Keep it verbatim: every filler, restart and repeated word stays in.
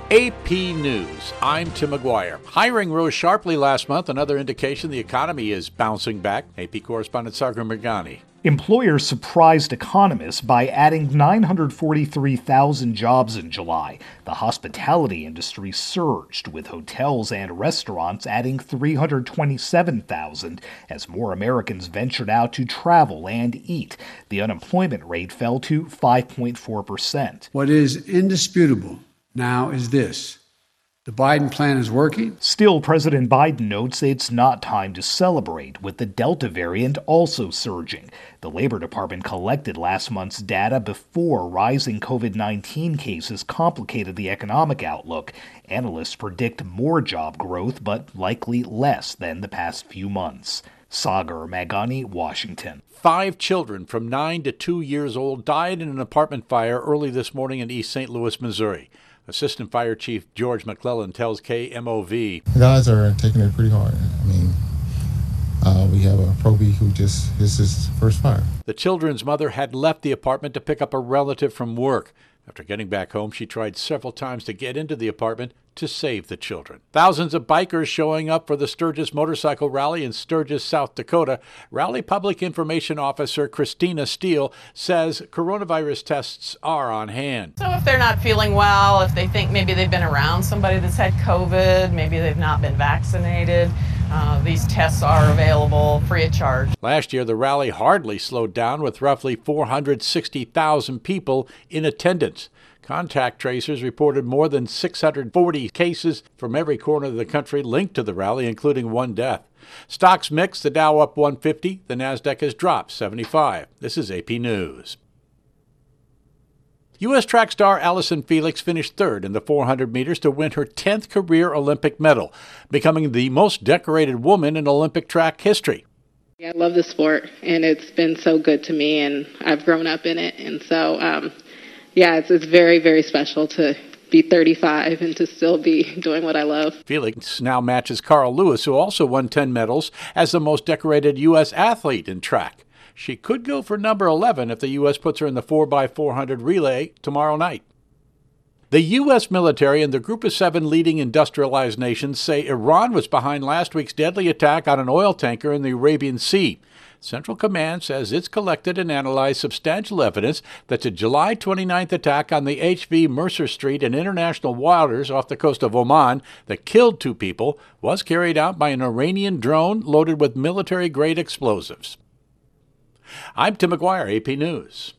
A P News, I'm Tim McGuire. Hiring rose sharply last month, another indication the economy is bouncing back. A P correspondent Sagar Meghani. Employers surprised economists by adding nine hundred forty-three thousand jobs in July. The hospitality industry surged, with hotels and restaurants adding three hundred twenty-seven thousand as more Americans ventured out to travel and eat. The unemployment rate fell to five point four percent. What is indisputable now is this: the Biden plan is working. Still, President Biden notes it's not time to celebrate, with the Delta variant also surging. The Labor Department collected last month's data before rising covid nineteen cases complicated the economic outlook. Analysts predict more job growth, but likely less than the past few months. Sagar Meghani, Washington. Five children from nine to two years old died in an apartment fire early this morning in East Saint Louis, Missouri. Assistant Fire Chief George McClellan tells K M O V. The guys are taking it pretty hard. I mean, uh, we have a probie who just, this is his first fire. The children's mother had left the apartment to pick up a relative from work. After getting back home, she tried several times to get into the apartment to save the children. Thousands of bikers showing up for the Sturgis Motorcycle Rally in Sturgis, South Dakota. Rally Public Information Officer Christina Steele says coronavirus tests are on hand. So if they're not feeling well, if they think maybe they've been around somebody that's had COVID, maybe they've not been vaccinated, uh, these tests are available free of charge. Last year, the rally hardly slowed down, with roughly four hundred sixty thousand people in attendance. Contact tracers reported more than six hundred forty cases from every corner of the country linked to the rally, including one death. Stocks mixed, the Dow up one fifty, the NASDAQ has dropped seventy-five. This is A P News. U S track star Allison Felix finished third in the four hundred meters to win her tenth career Olympic medal, becoming the most decorated woman in Olympic track history. I love the sport, and it's been so good to me, and I've grown up in it, and so um, yeah, it's, it's very, very special to be thirty-five and to still be doing what I love. Felix now matches Carl Lewis, who also won ten medals, as the most decorated U S athlete in track. She could go for number eleven if the U S puts her in the four by four hundred relay tomorrow night. The U S military and the Group of Seven leading industrialized nations say Iran was behind last week's deadly attack on an oil tanker in the Arabian Sea. Central Command says it's collected and analyzed substantial evidence that the July twenty-ninth attack on the H V Mercer Street in international waters off the coast of Oman that killed two people was carried out by an Iranian drone loaded with military-grade explosives. I'm Tim McGuire, A P News.